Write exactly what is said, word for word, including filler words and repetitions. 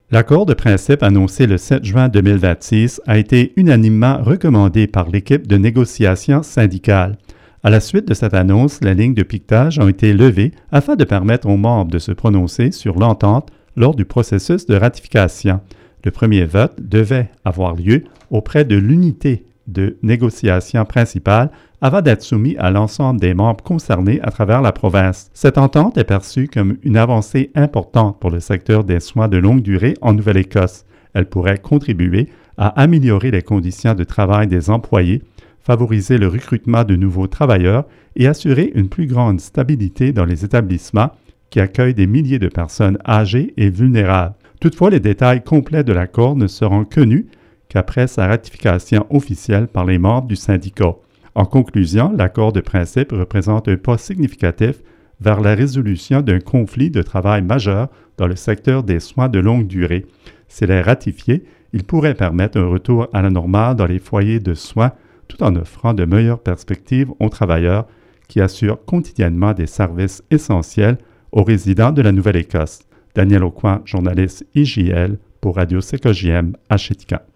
L'accord de principe annoncé le sept juin deux mille vingt-six a été unanimement recommandé par l'équipe de négociation syndicale. À la suite de cette annonce, les lignes de piquetage ont été levées afin de permettre aux membres de se prononcer sur l'entente lors du processus de ratification. Le premier vote devait avoir lieu auprès de l'unité de négociation principale avant d'être soumis à l'ensemble des membres concernés à travers la province. Cette entente est perçue comme une avancée importante pour le secteur des soins de longue durée en Nouvelle-Écosse. Elle pourrait contribuer à améliorer les conditions de travail des employés, favoriser le recrutement de nouveaux travailleurs et assurer une plus grande stabilité dans les établissements qui accueillent des milliers de personnes âgées et vulnérables. Toutefois, les détails complets de l'accord ne seront connus qu'après sa ratification officielle par les membres du syndicat. En conclusion, l'accord de principe représente un pas significatif vers la résolution d'un conflit de travail majeur dans le secteur des soins de longue durée. S'il est ratifié, il pourrait permettre un retour à la normale dans les foyers de soins tout en offrant de meilleures perspectives aux travailleurs qui assurent quotidiennement des services essentiels aux résidents de la Nouvelle-Écosse. Daniel Aucoin, journaliste I J L pour Radio C K J M à Chética.